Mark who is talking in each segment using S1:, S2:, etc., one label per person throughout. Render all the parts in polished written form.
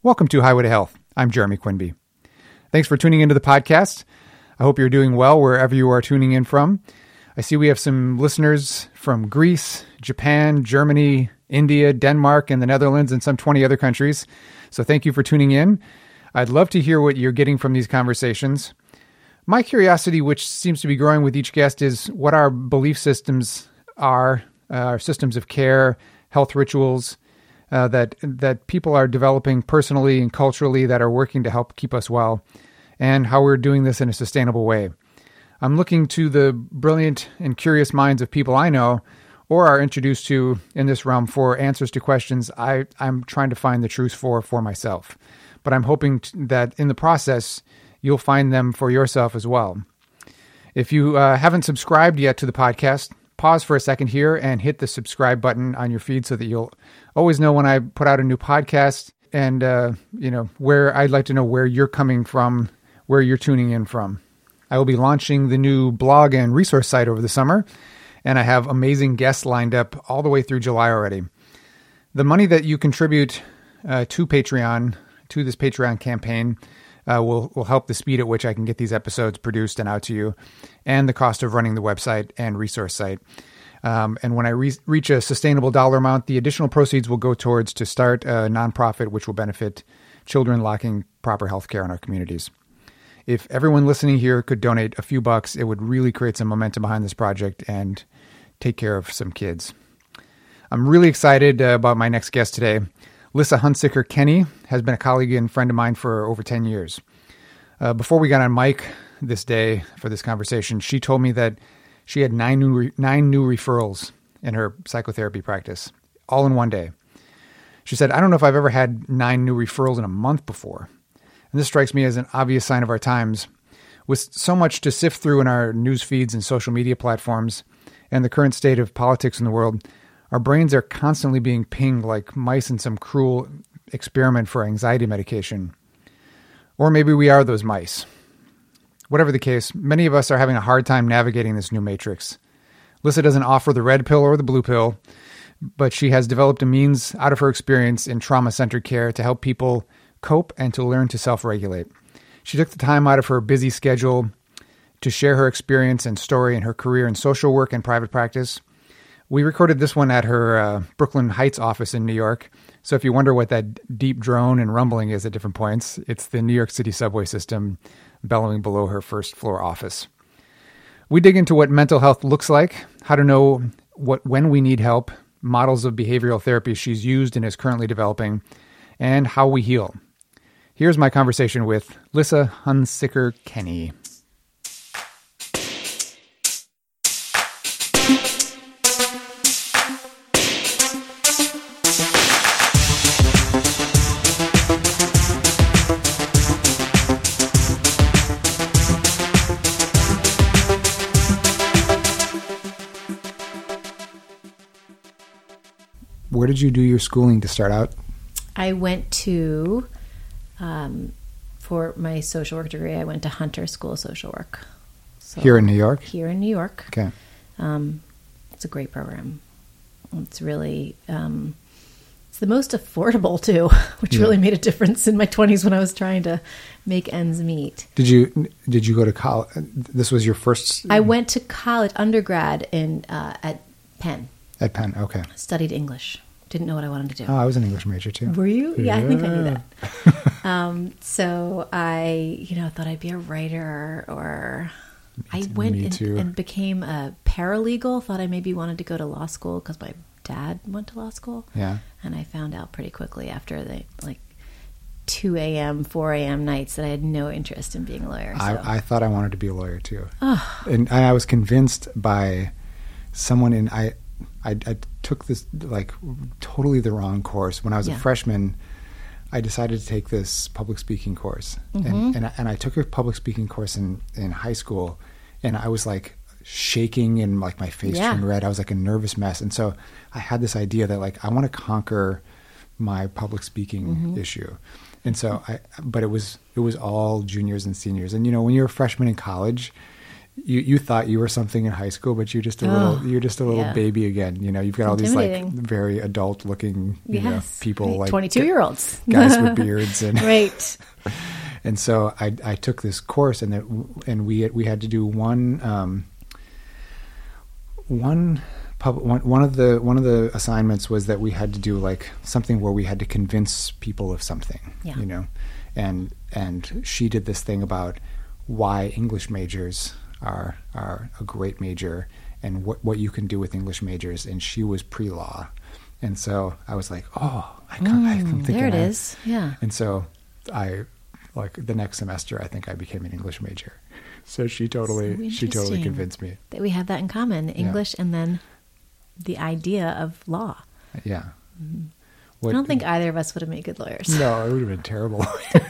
S1: Welcome to Highway to Health. I'm Jeremy Quinby. Thanks for tuning into the podcast. I hope you're doing well wherever you are tuning in from. I see we have some listeners from Greece, Japan, Germany, India, Denmark, and the Netherlands, and some 20 other countries. So thank you for tuning in. I'd love to hear what you're getting from these conversations. My curiosity, which seems to be growing with each guest, is what our belief systems are, our systems of care, health rituals, that people are developing personally and culturally that are working to help keep us well, and how we're doing this in a sustainable way. I'm looking to the brilliant and curious minds of people I know or are introduced to in this realm for answers to questions I'm trying to find the truth for myself. But I'm hoping that in the process, you'll find them for yourself as well. If you haven't subscribed yet to the podcast, pause for a second here and hit the subscribe button on your feed so that you'll always know when I put out a new podcast, and where I'd like to know where you're coming from, where you're tuning in from. I will be launching the new blog and resource site over the summer, and I have amazing guests lined up all the way through July already. The money that you contribute to Patreon, to this Patreon campaign, will help the speed at which I can get these episodes produced and out to you, and the cost of running the website and resource site. And when I reach a sustainable dollar amount, the additional proceeds will go towards to start a nonprofit which will benefit children lacking proper health care in our communities. If everyone listening here could donate a few bucks, it would really create some momentum behind this project and take care of some kids. I'm really excited about my next guest today. Lissa Hunsicker Kenny has been a colleague and friend of mine for over 10 years. Before we got on mic this day for this conversation, she told me that she had nine new referrals in her psychotherapy practice, all in one day. She said, "I don't know if I've ever had 9 new referrals in a month before." And this strikes me as an obvious sign of our times. With so much to sift through in our news feeds and social media platforms and the current state of politics in the world, our brains are constantly being pinged like mice in some cruel experiment for anxiety medication. Or maybe we are those mice. Whatever the case, many of us are having a hard time navigating this new matrix. Lissa doesn't offer the red pill or the blue pill, but she has developed a means out of her experience in trauma-centered care to help people cope and to learn to self-regulate. She took the time out of her busy schedule to share her experience and story in her career in social work and private practice. We recorded this one at her Brooklyn Heights office in New York. So if you wonder what that deep drone and rumbling is at different points, it's the New York City subway system bellowing below her first floor office. We dig into what mental health looks like, how to know when we need help, models of behavioral therapy she's used and is currently developing, and how we heal. Here's my conversation with Lissa Hunsicker Kenny. Where did you do your schooling to start out?
S2: I went to, for my social work degree, I went to Hunter School of Social Work. So,
S1: here in New York?
S2: Here in New York.
S1: Okay.
S2: It's a great program. It's really, it's the most affordable too, which really made a difference in my 20s when I was trying to make ends meet.
S1: Did you go to college? This was your first?
S2: I went to college, undergrad at Penn.
S1: At Penn, okay.
S2: Studied English. Didn't know what I wanted to do.
S1: Oh, I was an English major too.
S2: Were you? Yeah, I think I knew that. So I, thought I'd be a writer, or I went and became a paralegal. Thought I maybe wanted to go to law school because my dad went to law school. Yeah. And I found out pretty quickly after the 2 a.m., 4 a.m. nights that I had no interest in being a lawyer. So.
S1: I thought I wanted to be a lawyer too. Oh. And I was convinced by someone I took this totally the wrong course. When I was a freshman, I decided to take this public speaking course. Mm-hmm. And I took a public speaking course in high school, and I was shaking and my face turned red. I was a nervous mess. And so I had this idea that I want to conquer my public speaking issue. And so but it was all juniors and seniors. And when you're a freshman in college, you thought you were something in high school, but you're just a little baby again. You know, you've got all these like very adult looking people, right.
S2: like 22-year-olds,
S1: guys with beards, and
S2: right.
S1: And so I took this course, and we had to do one of the assignments was that we had to do like something where we had to convince people of something, you know, and she did this thing about why English majors are a great major and what you can do with English majors. And she was pre-law. And so I was like, I'm thinking
S2: there it is. Yeah.
S1: And so like the next semester, I think I became an English major. So she totally convinced me
S2: that we have that in common, English and then the idea of law.
S1: Yeah.
S2: I don't think either of us would have made good lawyers.
S1: No, it would have been terrible.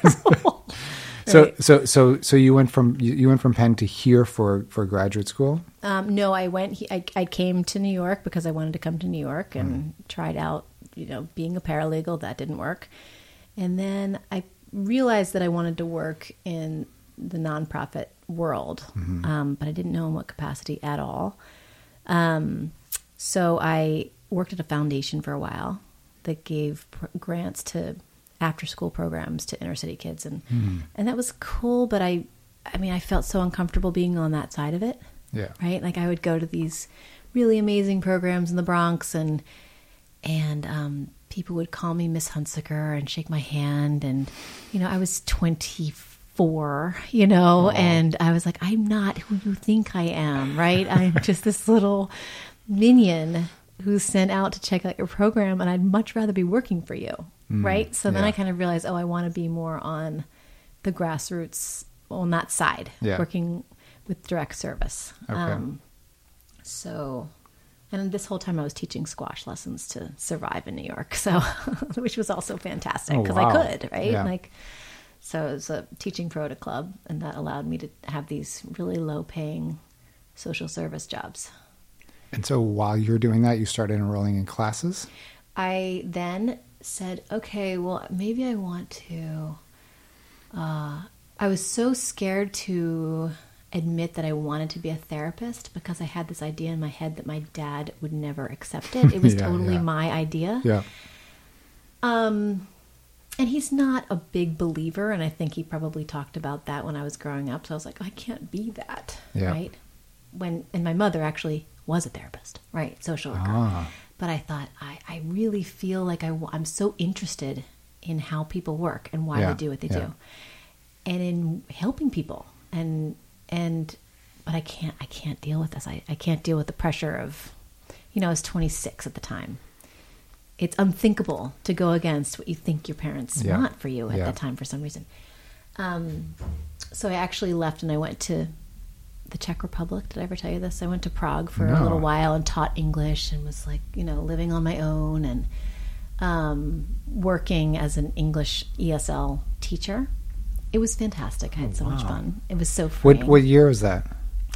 S1: So you went from Penn to here for graduate school?
S2: No, I came to New York because I wanted to come to New York and tried out, being a paralegal. That didn't work. And then I realized that I wanted to work in the nonprofit world, but I didn't know in what capacity at all. So I worked at a foundation for a while that gave grants to after-school programs to inner-city kids, and that was cool. But I felt so uncomfortable being on that side of it.
S1: Yeah.
S2: Right. Like I would go to these really amazing programs in the Bronx, and people would call me Miss Hunsaker and shake my hand, and I was 24, and I was like, I'm not who you think I am, right? I'm just this little minion who's sent out to check out your program, and I'd much rather be working for you, right? So then I kind of realized, I want to be more on the grassroots, on that side, working with direct service.
S1: Okay.
S2: And this whole time I was teaching squash lessons to survive in New York, so which was also fantastic because I could, right?
S1: Yeah.
S2: So it was a teaching pro at a club, and that allowed me to have these really low-paying social service jobs.
S1: And so while you were doing that, you started enrolling in classes?
S2: I then said, okay, well, maybe I want to... I was so scared to admit that I wanted to be a therapist because I had this idea in my head that my dad would never accept it. It was totally my idea.
S1: Yeah.
S2: And he's not a big believer, and I think he probably talked about that when I was growing up. So I was like, I can't be that, right? And my mother actually was a therapist, right? Social worker. But I thought, I really feel like I'm so interested in how people work and why they do what they do, and in helping people. But I can't deal with this. I can't deal with the pressure of, I was 26 at the time. It's unthinkable to go against what you think your parents want for you at that time for some reason. So I actually left and I went to the Czech Republic. Did I ever tell you this? I went to Prague for a little while and taught English and was like, living on my own and working as an English ESL teacher. It was fantastic. I had so much fun. It was so freeing.
S1: What year was that?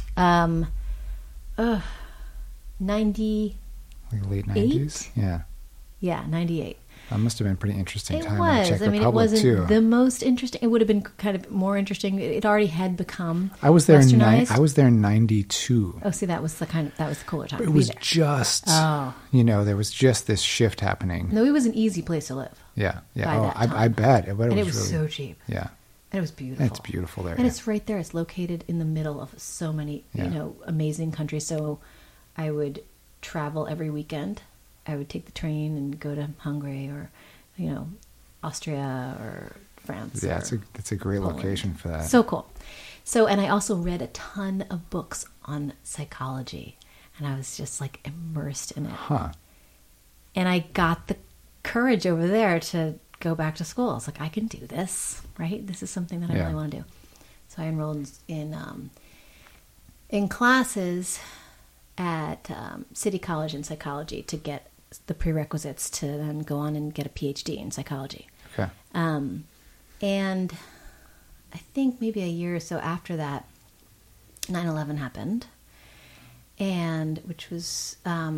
S2: 90.
S1: Like late 90s? Yeah.
S2: Yeah, 98.
S1: That must have been a pretty interesting time
S2: in the Czech
S1: Republic,
S2: it wasn't
S1: too.
S2: The most interesting. It would have been kind of more interesting. It already had become
S1: I was there
S2: westernized.
S1: I was there in 92.
S2: Oh, see, that was the cooler time.
S1: It was just, there was just this shift happening.
S2: No, it was an easy place to live.
S1: Yeah, yeah. I bet.
S2: And it was so cheap.
S1: Yeah.
S2: And it was beautiful.
S1: It's beautiful there.
S2: And it's right there. It's located in the middle of so many, amazing countries. So I would travel every weekend. I would take the train and go to Hungary or, Austria or France.
S1: Yeah, it's a great Poland. Location for that.
S2: So cool. So, and I also read a ton of books on psychology, and I was just like immersed in it.
S1: Huh.
S2: And I got the courage over there to go back to school. I was like, I can do this, right? This is something that I really want to do. So I enrolled in classes at City College in psychology to get the prerequisites to then go on and get a PhD in psychology.
S1: Okay.
S2: And I think maybe a year or so after that, 9/11 happened, and which was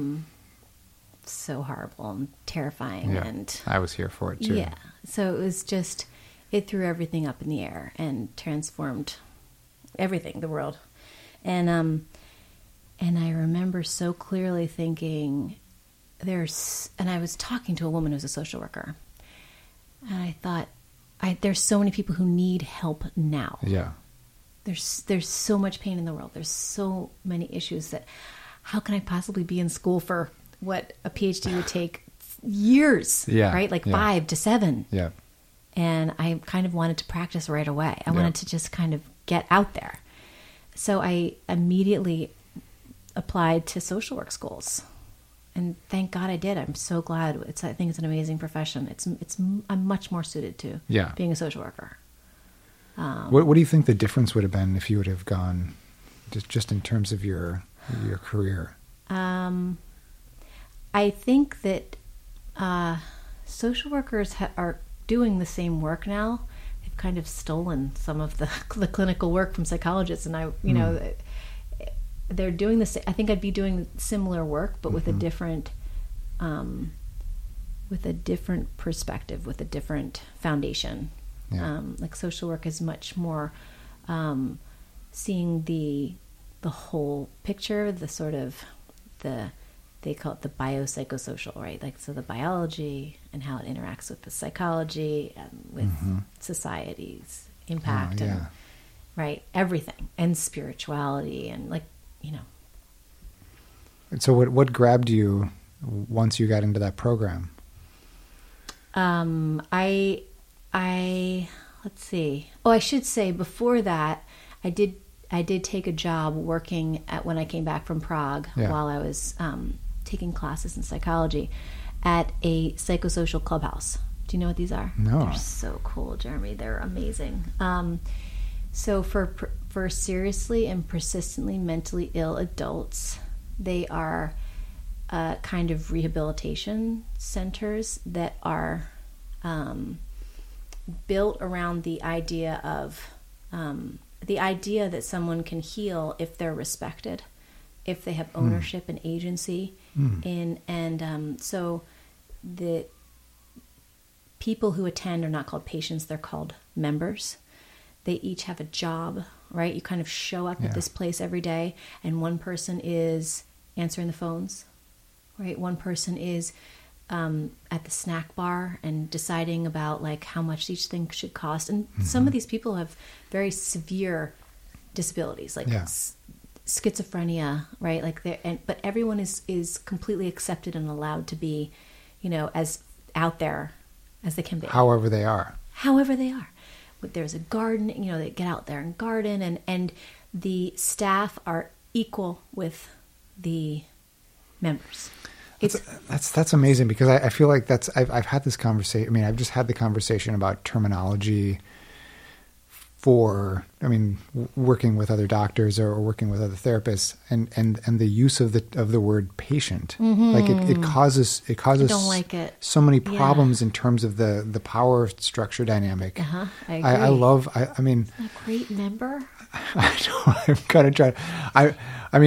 S2: so horrible and terrifying.
S1: Yeah,
S2: and
S1: I was here for it too.
S2: Yeah. So it was just, it threw everything up in the air and transformed everything, the world. And I remember so clearly thinking, and I was talking to a woman who's a social worker, and I thought, there's so many people who need help now.
S1: Yeah.
S2: There's so much pain in the world. There's so many issues that, how can I possibly be in school for what a PhD would take years, right? Like 5 to 7.
S1: Yeah.
S2: And I kind of wanted to practice right away. I wanted to just kind of get out there. So I immediately applied to social work schools. And thank God I did. I'm so glad. I think it's an amazing profession. I'm much more suited to being a social worker.
S1: What do you think the difference would have been if you would have gone just in terms of your career?
S2: I think that social workers are doing the same work now. They've kind of stolen some of the clinical work from psychologists, and they're doing this. I think I'd be doing similar work, but with a different perspective, with a different foundation. Yeah. Like social work is much more seeing the whole picture, the sort of they call it the biopsychosocial, right? Like, so the biology and how it interacts with the psychology and with society's impact and right, everything, and spirituality, and
S1: So what grabbed you once you got into that program?
S2: Let's see. Oh, I should say before that, I did take a job working when I came back from Prague while I was taking classes in psychology at a psychosocial clubhouse. Do you know what these are?
S1: No.
S2: They're so cool, Jeremy. They're amazing. So for seriously and persistently mentally ill adults, they are kind of rehabilitation centers that are built around the idea that someone can heal if they're respected, if they have ownership and agency so the people who attend are not called patients, they're called members. They each have a job, right? You kind of show up at this place every day, and one person is answering the phones, right? One person is at the snack bar and deciding about like how much each thing should cost. And some of these people have very severe disabilities, like schizophrenia, right? Like but everyone is completely accepted and allowed to be, as out there as they can be.
S1: However they are.
S2: But there's a garden, they get out there and garden, and the staff are equal with the members.
S1: That's amazing, because I feel like I've had this conversation. I mean, I've just had the conversation about terminology working with other doctors or working with other therapists, and the use of the word patient. Like it causes
S2: I don't like it.
S1: So many problems in terms of the power structure dynamic.
S2: I agree.
S1: I mean,
S2: isn't that a great member?
S1: I know, I'm kind of trying. I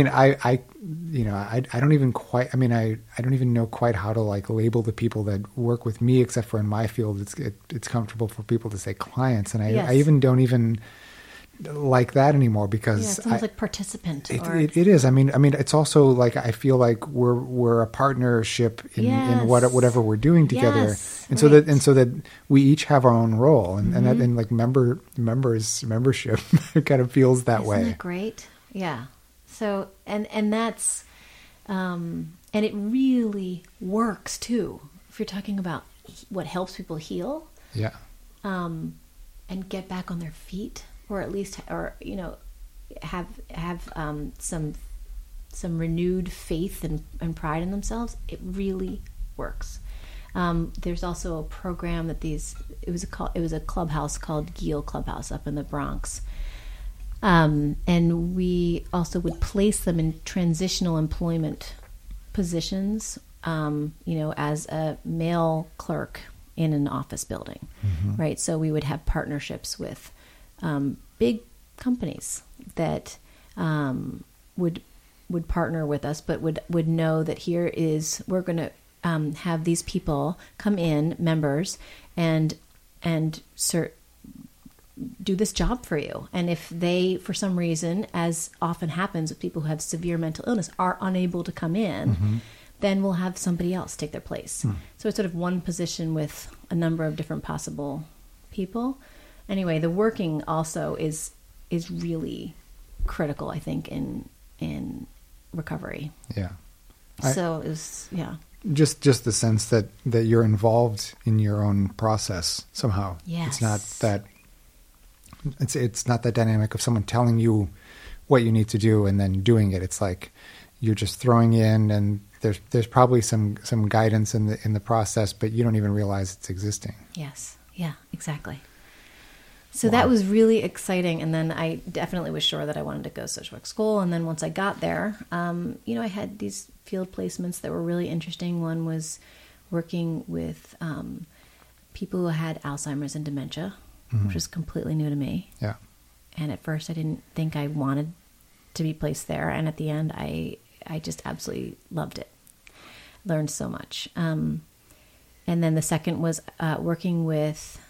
S1: don't even quite. I mean, I don't even know quite how to like label the people that work with me, except for in my field, it's comfortable for people to say clients, and I even don't even like that anymore, because
S2: it sounds like participant.
S1: It is. I mean, it's also like I feel like we're a partnership in whatever we're doing together, and so that we each have our own role, and like membership kind of feels that way.
S2: Isn't that great? Yeah. So and that's and it really works too. If you're talking about what helps people heal, and get back on their feet, or at least, have some renewed faith and pride in themselves, it really works. There's also a program that it was a clubhouse called Giel Clubhouse up in the Bronx. And we also would place them in transitional employment positions, as a male clerk in an office building, right? So we would have partnerships with big companies that would partner with us, but would know that we're going to have these people come in, members, and do this job for you. And if they, for some reason, as often happens with people who have severe mental illness, are unable to come in, then we'll have somebody else take their place. So it's sort of one position with a number of different possible people. Anyway, the working also is really critical, I think, in recovery.
S1: Yeah.
S2: So it was,
S1: Just the sense that you're involved in your own process somehow.
S2: Yes.
S1: It's not that dynamic of someone telling you what you need to do and then doing it. It's like you're just throwing in, and there's probably some guidance in the process, but you don't even realize it's existing.
S2: Yes. Yeah, exactly. So that was really exciting. And then I definitely was sure that I wanted to go to social work school. And then once I got there, I had these field placements that were really interesting. One was working with people who had Alzheimer's and dementia, which was completely new to me.
S1: Yeah.
S2: And at first I didn't think I wanted to be placed there. And at the end, I just absolutely loved it. Learned so much. And then the second was working with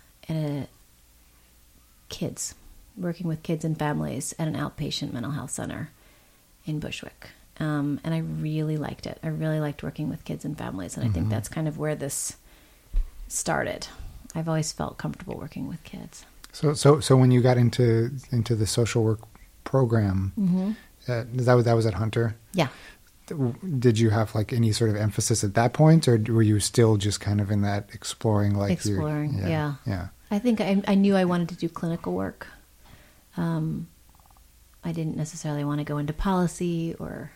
S2: kids and families at an outpatient mental health center in Bushwick. And I really liked it. I really liked working with kids and families. And I think that's kind of where this started. I've always felt comfortable working with kids.
S1: So when you got into the social work program, that was at Hunter?
S2: Yeah.
S1: Did you have like any sort of emphasis at that point, or were you still just kind of in that exploring? Yeah.
S2: I think I knew I wanted to do clinical work. I didn't necessarily want to go into policy or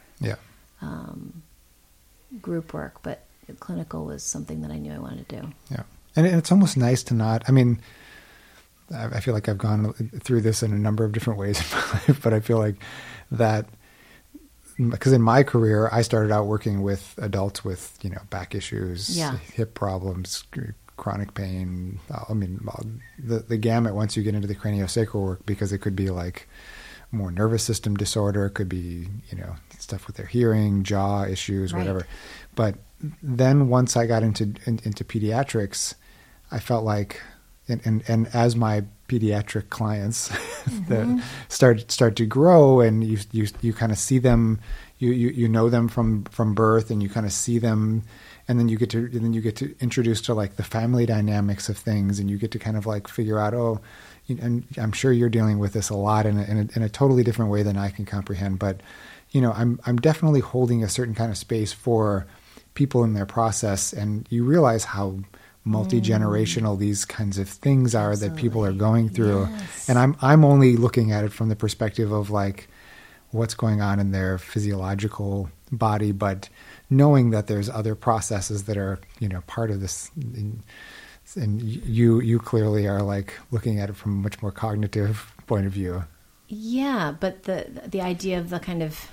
S2: group work, but clinical was something that I knew I wanted to do.
S1: Yeah. And it's almost nice to not, I mean, I feel like I've gone through this in a number of different ways in my life, but I feel like that, because in my career, I started out working with adults with, back issues, hip problems, chronic pain. I mean, the gamut once you get into the craniosacral work, because it could be like more nervous system disorder, it could be, stuff with their hearing, jaw issues, whatever. But then once I got into pediatrics, I felt like, and as my pediatric clients that start to grow, and you kind of see them, you know them from birth, and you kind of see them, and then you get to introduce to like the family dynamics of things, and you get to kind of like figure out, and I'm sure you're dealing with this a lot in a totally different way than I can comprehend, but I'm definitely holding a certain kind of space for people in their process, and you realize how multi-generational these kinds of things are that people are going through.
S2: Yes.
S1: And I'm only looking at it from the perspective of like what's going on in their physiological body, but knowing that there's other processes that are, part of this. And you clearly are like looking at it from a much more cognitive point of view.
S2: Yeah, but the idea of the kind of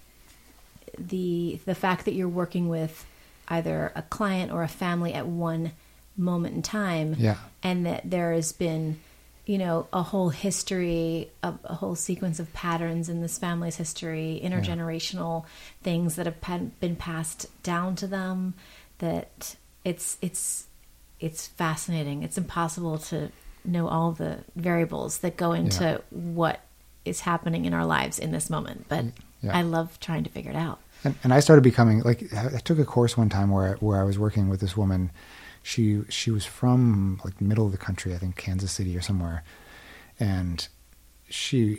S2: the fact that you're working with either a client or a family at one moment in time, and that there has been, a whole history, a whole sequence of patterns in this family's history, intergenerational things that have been passed down to them, that it's fascinating. It's impossible to know all the variables that go into what is happening in our lives in this moment, but I love trying to figure it out.
S1: And I started becoming like, I took a course one time where I was working with this woman. She was from like the middle of the country, I think Kansas City or somewhere. And she,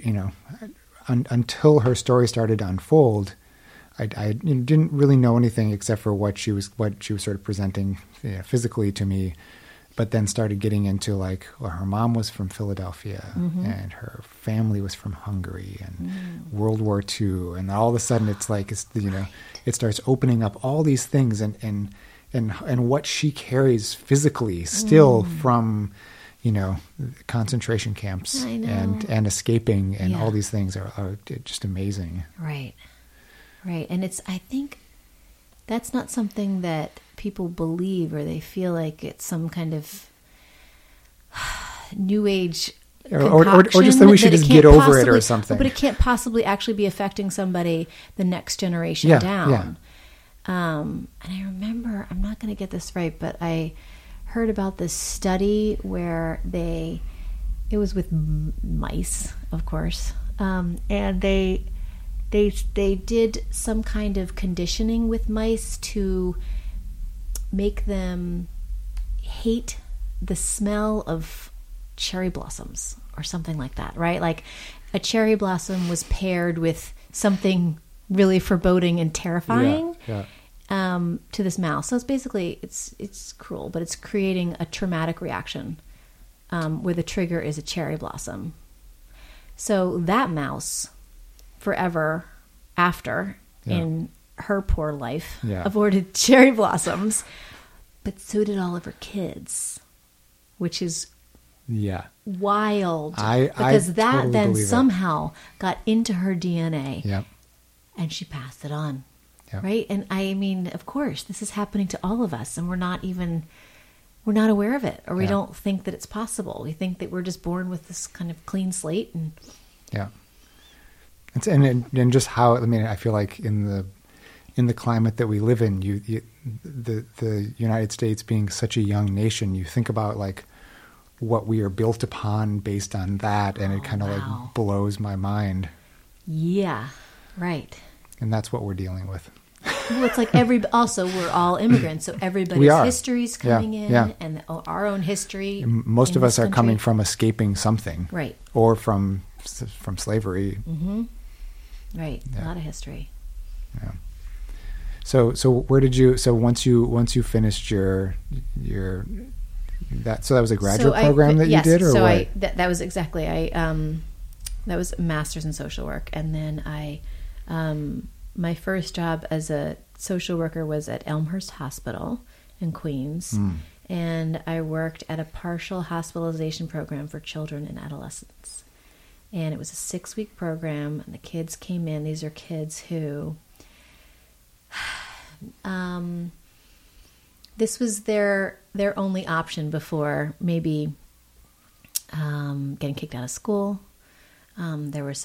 S1: until her story started to unfold, I didn't really know anything except for what she was sort of presenting physically to me. But then started getting into like, well, her mom was from Philadelphia and her family was from Hungary and World War II. And all of a sudden it's like, it starts opening up all these things and what she carries physically still from, concentration camps and escaping and all these things are just amazing.
S2: Right. And I think that's not something that people believe, or they feel like it's some kind of new age
S1: or just that we should just get over it or something.
S2: But it can't possibly actually be affecting somebody the next generation down.
S1: Yeah.
S2: And I remember, I'm not going to get this right, but I heard about this study where they It was with mice, of course, and they did some kind of conditioning with mice to make them hate the smell of cherry blossoms or something like that, right? Like a cherry blossom was paired with something really foreboding and terrifying to this mouse. So it's basically, it's cruel, but it's creating a traumatic reaction where the trigger is a cherry blossom. So that mouse, forever after, in her poor life, avoided cherry blossoms, but so did all of her kids, which is wild. Because that totally then somehow got into her DNA, and she passed it on, right? And I mean, of course, this is happening to all of us, and we're not aware of it, or we don't think that it's possible. We think that we're just born with this kind of clean slate, and
S1: it's and just how, I mean, I feel like in the climate that we live in, the United States being such a young nation, you think about like what we are built upon based on that, and it kind of like blows my mind.
S2: Yeah, right.
S1: And that's what we're dealing with.
S2: Well, it's like also we're all immigrants, so everybody's history is coming in, and our own history.
S1: Most of us are coming from escaping something,
S2: right,
S1: or from slavery.
S2: Mm-hmm. Right, a lot of history.
S1: Yeah. So where did you? So once you finished your that, so that was a graduate program that you did, or
S2: so
S1: what?
S2: That was exactly that was a master's in social work, and then my first job as a social worker was at Elmhurst Hospital in Queens, and I worked at a partial hospitalization program for children and adolescents. And it was a 6-week program, and the kids came in. These are kids who, this was their only option before maybe getting kicked out of school. There were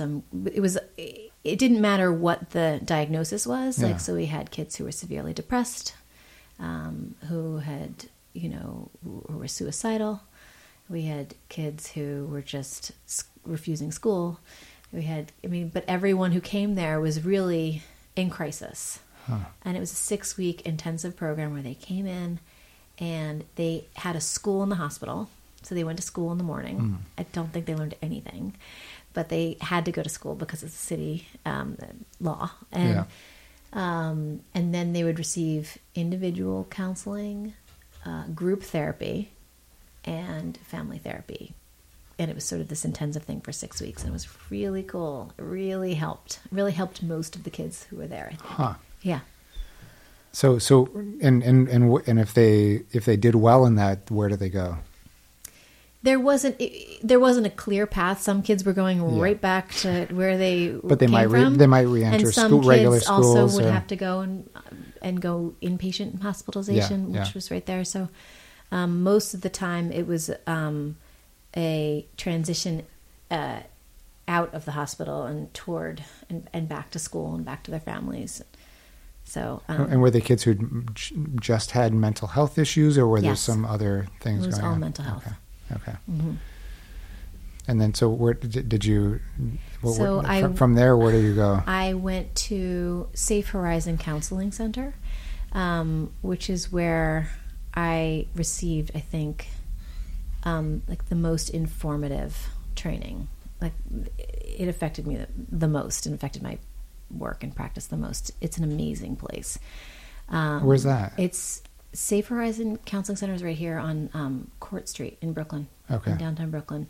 S2: it didn't matter what the diagnosis was. Like, so we had kids who were severely depressed, who had, who were suicidal. We had kids who were just refusing school. But everyone who came there was really in crisis. And it was a 6-week intensive program where they came in and they had a school in the hospital. So they went to school in the morning. I don't think they learned anything, but they had to go to school because it's a city law. And then they would receive individual counseling, group therapy, and family therapy. And it was sort of this intensive thing for 6 weeks, and it was really cool. It really helped most of the kids who were there, I think. Yeah.
S1: So and if they did well in that, where do they go?
S2: There wasn't a clear path. Some kids were going right back to where they came from.
S1: They might re-enter regular schools.
S2: And some kids also would have to go and go inpatient hospitalization, which was right there. So most of the time it was a transition out of the hospital and toward and back to school and back to their families. So
S1: and were they kids who just had mental health issues, or were there some other things going on?
S2: It was all mental health.
S1: Okay.
S2: Mm-hmm.
S1: And then, so where did you? From there, where did you go?
S2: I went to Safe Horizon Counseling Center, which is where I received, I think, like the most informative training. Like, it affected me the most, and affected my work and practice the most. It's an amazing place.
S1: Where's that?
S2: It's Safe Horizon Counseling Center is right here on Court Street in Brooklyn, in downtown Brooklyn.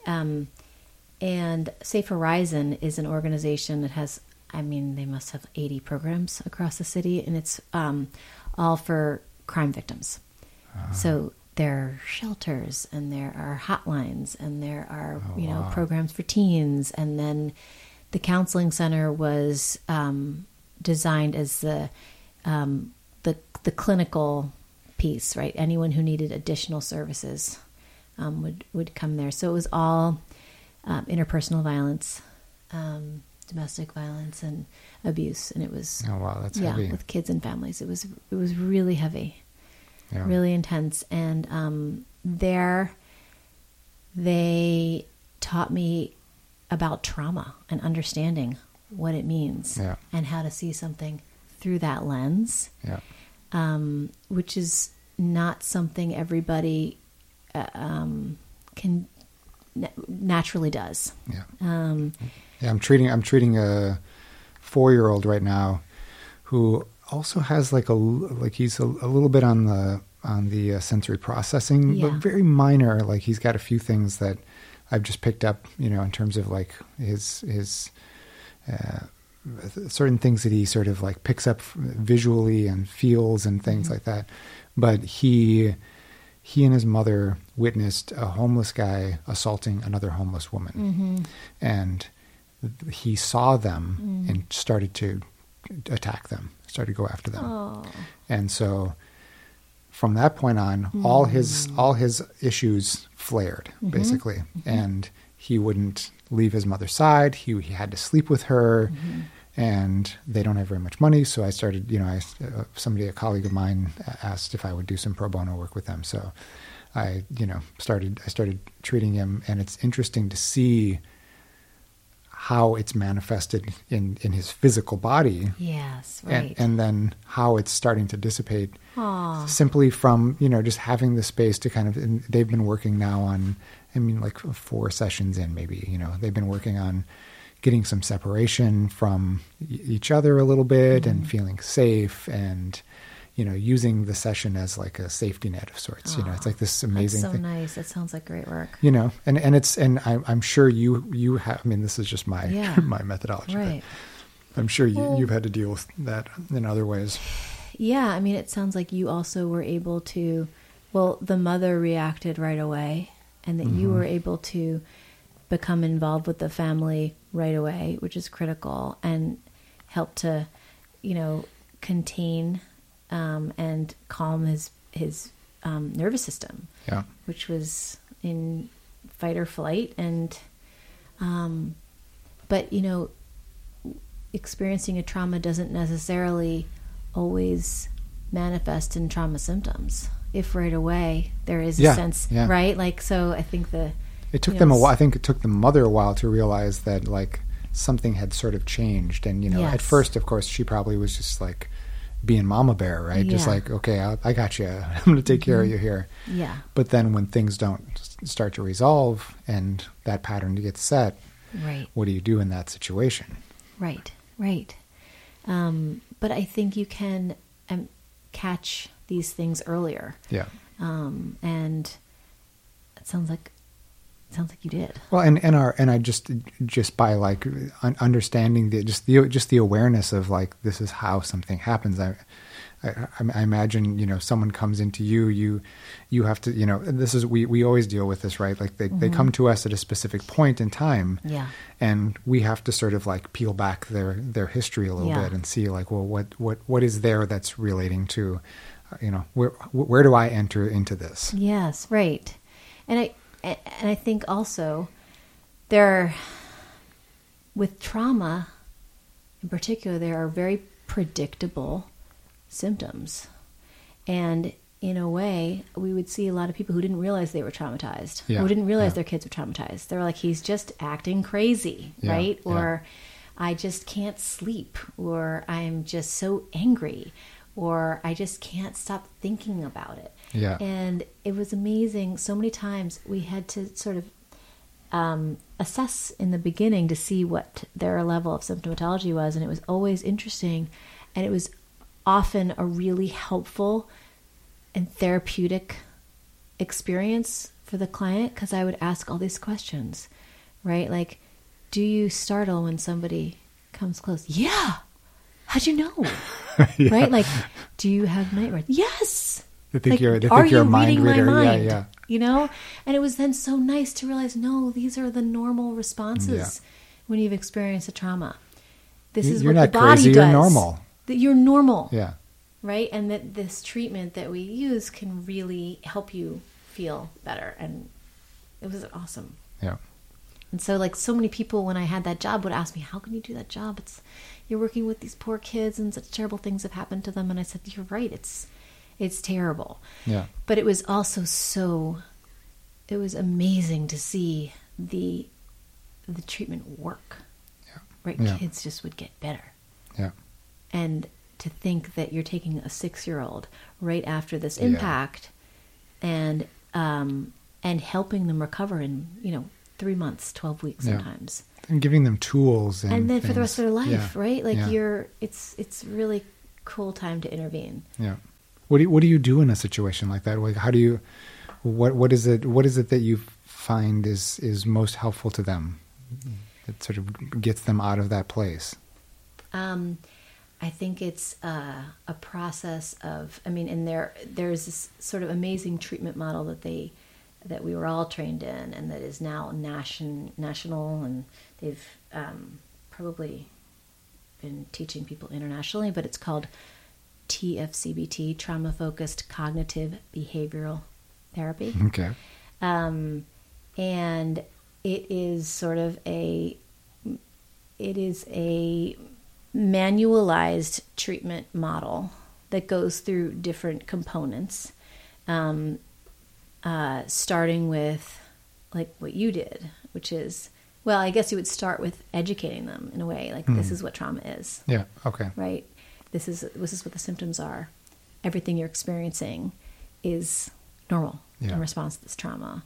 S2: And Safe Horizon is an organization that has, they must have 80 programs across the city, and it's all for crime victims. So there are shelters, and there are hotlines, and there are programs for teens, and then the counseling center was designed as the clinical piece, right? Anyone who needed additional services would come there. So it was all interpersonal violence, domestic violence, and abuse, and it was
S1: that's heavy.
S2: With kids and families. It was really heavy, really intense, and they taught me about trauma and understanding what it means and how to see something through that lens, which is not something everybody can naturally does.
S1: I'm treating a 4-year-old right now who also has he's a little bit on the sensory processing, but very minor. Like he's got a few things that I've just picked up, in terms of like his certain things that he sort of like picks up visually and feels and things like that. But he and his mother witnessed a homeless guy assaulting another homeless woman, and he saw them and started to attack them, started to go after them. And so from that point on, all his issues flared, basically. And he wouldn't leave his mother's side. He had to sleep with her, and they don't have very much money. So I started, a colleague of mine asked if I would do some pro bono work with them. So I started treating him, and it's interesting to see how it's manifested in his physical body.
S2: Yes, right.
S1: And then how it's starting to dissipate simply from, just having the space to kind of, and they've been working now on, 4 sessions in maybe, they've been working on getting some separation from each other a little bit and feeling safe and, using the session as like a safety net of sorts. It's like this amazing
S2: that's so
S1: thing.
S2: Nice. That sounds like great work.
S1: And I'm sure you have, this is just my, my methodology, right. But I'm sure you've had to deal with that in other ways.
S2: Yeah. It sounds like you also were able to, the mother reacted right away, and that you were able to become involved with the family right away, which is critical, and help to, contain and calm his nervous system, which was in fight or flight. And, but, experiencing a trauma doesn't necessarily always manifest in trauma symptoms. If right away there is a sense, right? Like, so I think
S1: it took them a while. I think it took the mother a while to realize that like something had sort of changed. And, at first, of course, she probably was just like being mama bear, right? Just like, okay, I got you. I'm going to take care of you here. Yeah. But then when things don't start to resolve and that pattern gets set, what do you do in that situation? Right.
S2: But I think you can catch these things earlier. Yeah. And it sounds like you did.
S1: Well, and I just by like understanding the awareness of like, this is how something happens. I imagine, someone comes into you have to, this is, we always deal with this, right? Like they come to us at a specific point in time, and we have to sort of like peel back their history a little bit and see like, well, what is there that's relating to, where do I enter into this?
S2: Yes. Right. And I think also with trauma in particular, there are very predictable symptoms. And in a way, we would see a lot of people who didn't realize they were traumatized, who didn't realize their kids were traumatized. They were like, he's just acting crazy, right? Or I just can't sleep, or I'm just so angry, or I just can't stop thinking about it. Yeah. And it was amazing. So many times we had to sort of assess in the beginning to see what their level of symptomatology was. And it was always interesting. And it was often a really helpful and therapeutic experience for the client, because I would ask all these questions, right? Like, do you startle when somebody comes close? Yeah. How'd you know? Right? Like, do you have nightmares? Yes.
S1: They think you're a mind reader.
S2: Mind? Yeah. And it was then so nice to realize, no, these are the normal responses when you've experienced a trauma. This is what the body does. You're not crazy, you're normal. That you're normal. Yeah. Right? And that this treatment that we use can really help you feel better. And it was awesome. Yeah. And so like so many people when I had that job would ask me, how can you do that job? You're working with these poor kids and such terrible things have happened to them. And I said, you're right. It's terrible. Yeah. But it was also so amazing to see the treatment work.
S1: Yeah.
S2: Right?
S1: Yeah.
S2: Kids just would get better.
S1: Yeah.
S2: And to think that you're taking a 6-year-old right after this impact and helping them recover in, 3 months, 12 weeks sometimes.
S1: And giving them tools
S2: and then
S1: things.
S2: For the rest of their life, right? Like
S1: Yeah.
S2: it's really cool time to intervene.
S1: Yeah. What do you do in a situation like that? Like, how do you, what is it that you find is most helpful to them that sort of gets them out of that place?
S2: I think it's a process of, and there's this sort of amazing treatment model that we were all trained in, and that is now national, and they've probably been teaching people internationally, but it's called TFCBT, Trauma Focused Cognitive Behavioral Therapy.
S1: Okay.
S2: And it is sort of a manualized treatment model that goes through different components, starting with like what you did, which is, well, I guess you would start with educating them in a way, like this is what trauma is.
S1: Yeah. Okay.
S2: Right. This is what the symptoms are. Everything you're experiencing is normal in response to this trauma,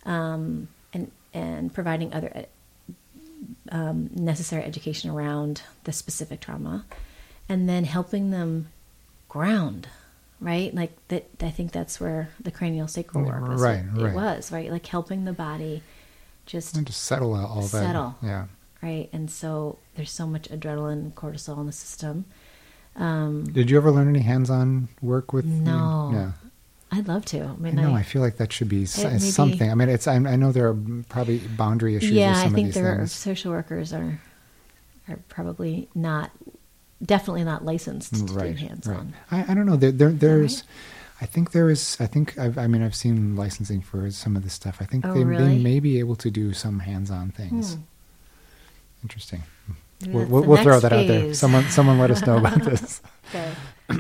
S2: and providing other necessary education around the specific trauma, and then helping them ground, right? Like that. I think that's where the cranial sacral work was.
S1: Right.
S2: It was right, like helping the body just settle.
S1: That. Yeah.
S2: Right. And so there's so much adrenaline and cortisol in the system.
S1: Did you ever learn any hands-on work with?
S2: No.
S1: Yeah.
S2: I'd love to.
S1: I feel like that should be something. I know there are probably boundary issues with some of these things.
S2: Yeah, I think there are social workers are probably definitely not licensed to do hands-on.
S1: I don't know. There's, I think there is. I've seen licensing for some of this stuff. I think they may be able to do some hands-on things. Interesting. We'll throw that out there. Someone let us know about this.
S2: Okay.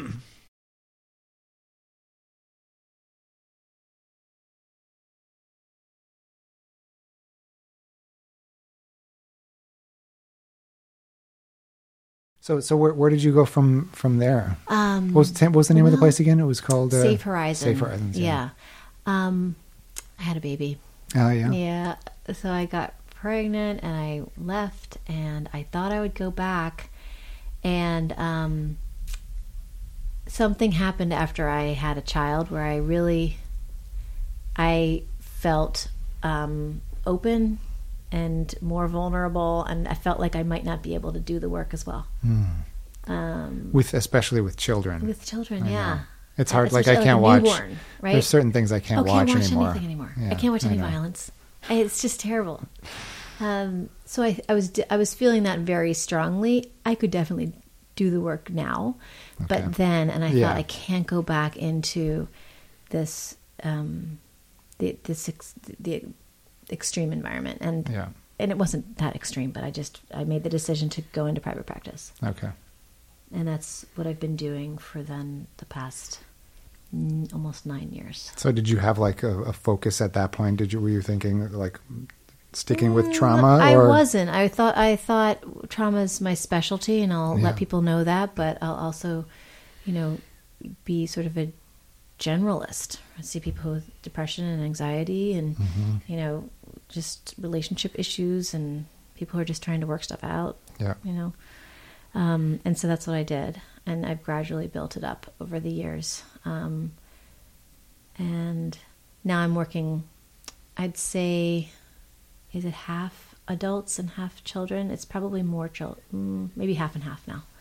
S1: So where did you go from there? What was the name of the place again? It was called
S2: Safe Horizon.
S1: Safe Horizons.
S2: Yeah. I had a baby.
S1: Oh yeah.
S2: Yeah. So I got pregnant and I left, and I thought I would go back, and something happened after I had a child where I felt open and more vulnerable, and I felt like I might not be able to do the work as well.
S1: Especially with children.
S2: With children, yeah.
S1: It's hard. Like I can't watch.
S2: Newborn, right?
S1: There's certain things I can't watch anymore.
S2: Anything anymore.
S1: Yeah,
S2: I can't watch any violence. It's just terrible. So I was feeling that very strongly. I could definitely do the work now, but then, and I thought I can't go back into this the extreme environment, and it wasn't that extreme, but I made the decision to go into private practice.
S1: Okay.
S2: And that's what I've been doing for the past almost 9 years.
S1: So did you have like a focus at that point? Were you thinking like sticking with trauma?
S2: I wasn't. I thought trauma is my specialty, and I'll let people know that, but I'll also, be sort of a generalist. I see people with depression and anxiety and, just relationship issues and people who are just trying to work stuff out.
S1: Yeah.
S2: And so that's what I did. And I've gradually built it up over the years. And now I'm working, I'd say, is it half adults and half children? It's probably more children, maybe half and half now.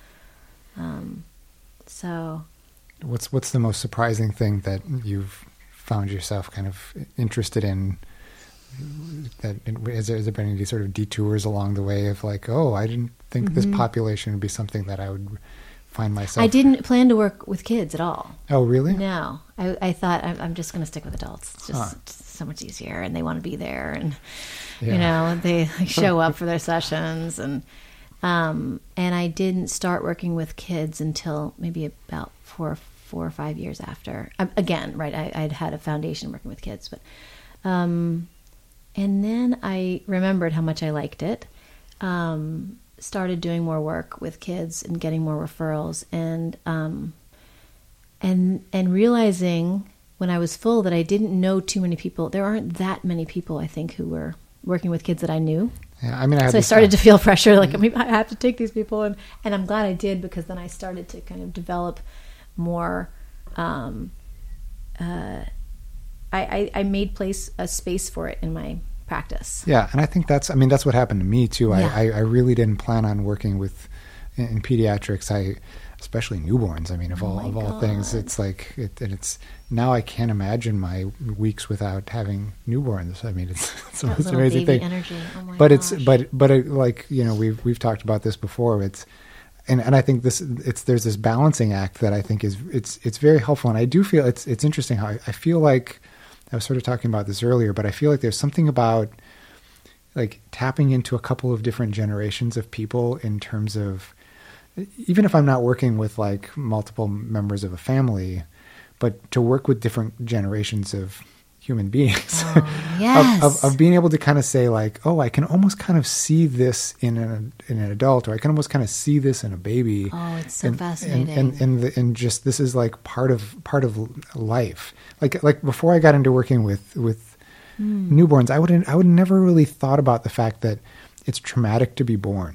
S2: So
S1: what's the most surprising thing that you've found yourself kind of interested in? Has there been any sort of detours along the way of like, I didn't think this population would be something that I would find myself.
S2: I didn't plan to work with kids at all.
S1: Oh, really?
S2: No, I thought I'm just going to stick with adults. It's just so much easier, and they want to be there, and they show up for their sessions, and I didn't start working with kids until maybe about 4 or 5 years after. Again, right? I'd had a foundation working with kids, but And then I remembered how much I liked it. Started doing more work with kids and getting more referrals, and realizing when I was full that I didn't know too many people. There aren't that many people, I think, who were working with kids that I knew.
S1: Yeah, I mean,
S2: I started to feel pressure, like, I mean, I have to take these people, and I'm glad I did, because then I started to kind of develop more. I made a space for it in my practice.
S1: Yeah, and I think that's what happened to me too.
S2: Yeah.
S1: I really didn't plan on working in pediatrics. Especially newborns. I mean, of all things, it's like it's now I can't imagine my weeks without having newborns. I mean, it's the most amazing thing.
S2: Energy. Oh my
S1: but
S2: gosh.
S1: Like, you know, we've talked about this before. And I think there's this balancing act that I think it's very helpful. And I do feel it's interesting how I feel like I was sort of talking about this earlier, but I feel like there's something about like tapping into a couple of different generations of people in terms of, even if I'm not working with like multiple members of a family, but to work with different generations of human beings,
S2: yes.
S1: of being able to kind of say like, oh, I can almost kind of see this in an adult, or I can almost kind of see this in a baby.
S2: Oh, it's so fascinating.
S1: And just, this is like part of life. Like before I got into working with newborns, I would never really thought about the fact that it's traumatic to be born.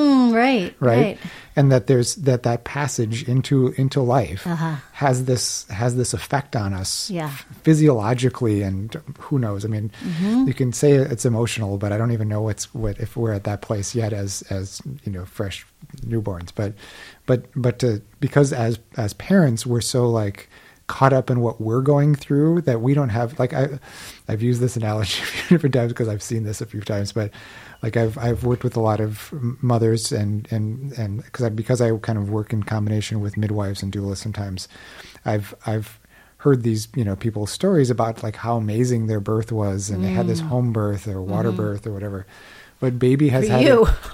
S1: Right. And that there's that passage into life has this effect on us physiologically, and who knows? I mean, you can say it's emotional, but I don't even know if we're at that place yet as you know, fresh newborns. But because as parents, we're so like caught up in what we're going through that we don't have, like, I've used this analogy a few different times because I've seen this a few times, but like I've worked with a lot of mothers and because I kind of work in combination with midwives and doulas sometimes, I've heard these, you know, people's stories about like how amazing their birth was, and they had this home birth or water birth or whatever. But baby has had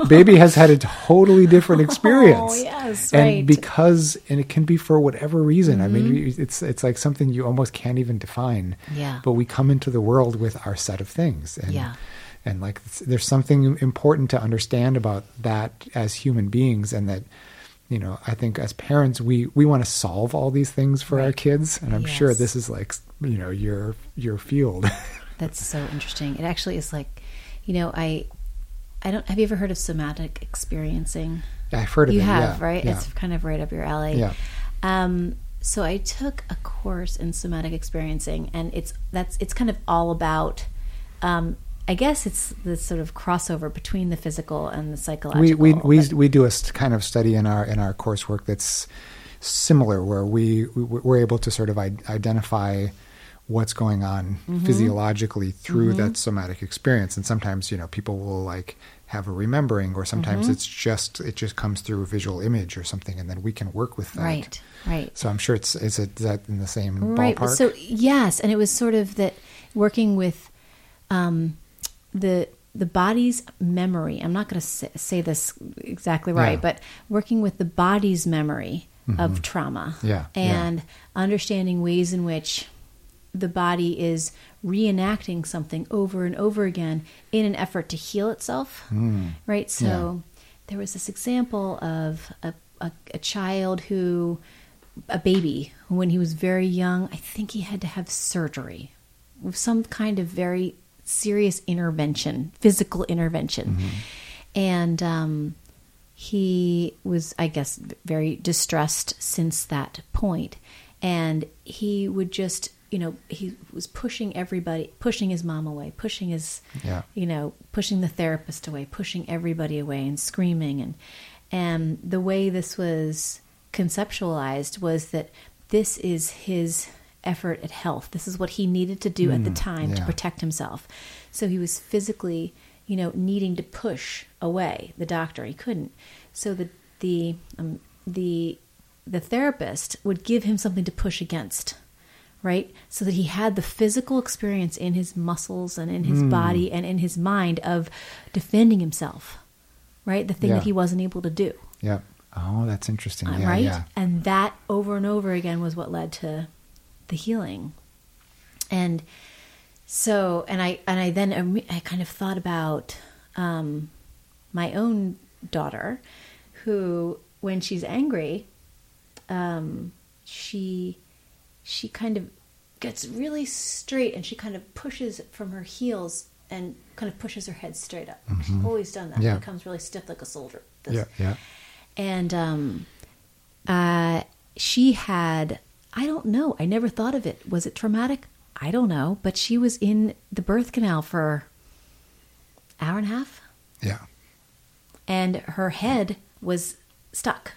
S1: a totally different experience.
S2: Oh, yes,
S1: and
S2: right.
S1: And it can be for whatever reason. I mean, it's like something you almost can't even define.
S2: Yeah.
S1: But we come into the world with our set of things. And like, there's something important to understand about that as human beings, and that, you know, I think as parents, we want to solve all these things for our kids. And I'm sure this is like, you know, your field.
S2: That's so interesting. It actually is like, you know, I don't, have you ever heard of somatic experiencing?
S1: I've heard of it.
S2: You have,
S1: yeah.
S2: right?
S1: Yeah.
S2: It's kind of right up your alley.
S1: Yeah.
S2: So I took a course in somatic experiencing, and it's kind of all about, I guess it's the sort of crossover between the physical and the psychological.
S1: We do a kind of study in our coursework that's similar, where we're able to sort of identify what's going on physiologically through that somatic experience. And sometimes, you know, people will like have a remembering, or sometimes it just comes through a visual image or something, and then we can work with that.
S2: Right.
S1: So I'm sure is that in the same
S2: right.
S1: ballpark?
S2: So yes, and it was sort of that working with the body's memory. I'm not going to say this exactly right, but working with the body's memory of trauma, and understanding ways in which the body is reenacting something over and over again in an effort to heal itself. Right. So there was this example of a child a baby, who when he was very young, I think he had to have surgery, some kind of very serious intervention, physical intervention. And he was, I guess, very distressed since that point. And he would just, you know, he was pushing everybody, pushing his mom away, pushing his, you know, pushing the therapist away, pushing everybody away, and screaming. And the way this was conceptualized was that this is his effort at health. This is what he needed to do at the time to protect himself. So he was physically, you know, needing to push away the doctor. He couldn't. So the therapist would give him something to push against, right? So that he had the physical experience in his muscles and in his body and in his mind of defending himself, right? The thing that he wasn't able to do.
S1: Yeah. Oh, that's interesting.
S2: Right?
S1: Yeah.
S2: And that over and over again was what led to the healing. And So, and I kind of thought about my own daughter, who, when she's angry, she kind of gets really straight, and she kind of pushes from her heels and kind of pushes her head straight up. Mm-hmm. She's always done that. Yeah. It becomes really stiff like a soldier.
S1: Yeah.
S2: And she had, I don't know, I never thought of it. Was it traumatic? I don't know. But she was in the birth canal for an hour and a half.
S1: Yeah.
S2: And her head was stuck.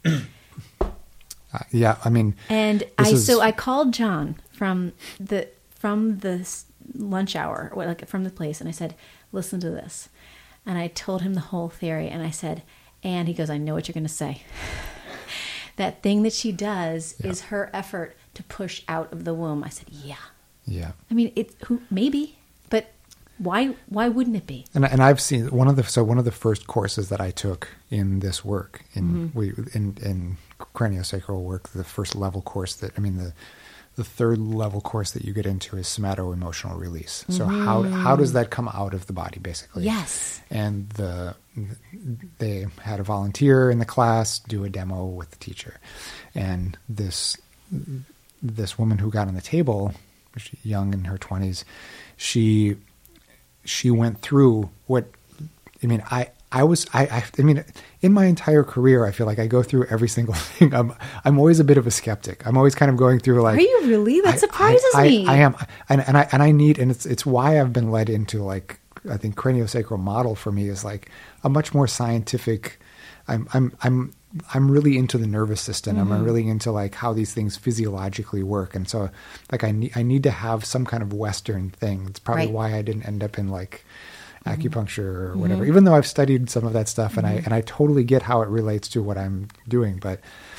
S1: Yeah, I mean,
S2: and I called John from the lunch hour, like from the place, and I said, "Listen to this," and I told him the whole theory, and I said, and he goes, "I know what you're going to say." That thing that she does is her effort to push out of the womb. I said, "Yeah."
S1: Yeah.
S2: I mean, maybe, but why wouldn't it be?
S1: And I've seen one of the first courses that I took in this work in craniosacral work, the first level course the third level course that you get into is somato-emotional release. So how does that come out of the body, basically?
S2: Yes.
S1: And they had a volunteer in the class do a demo with the teacher, and this woman who got on the table, young in her 20s, she went through what, I mean, I mean, in my entire career, I feel like I go through every single thing. I'm always a bit of a skeptic. I'm always kind of going through like,
S2: are you really? That surprises me.
S1: I am. And I need, and it's why I've been led into, like, I think craniosacral model for me is like a much more scientific, I'm really into the nervous system. Mm-hmm. I'm really into like how these things physiologically work. And so like I need to have some kind of Western thing. It's probably why I didn't end up in like acupuncture or whatever, even though I've studied some of that stuff and I totally get how it relates to what I'm doing. But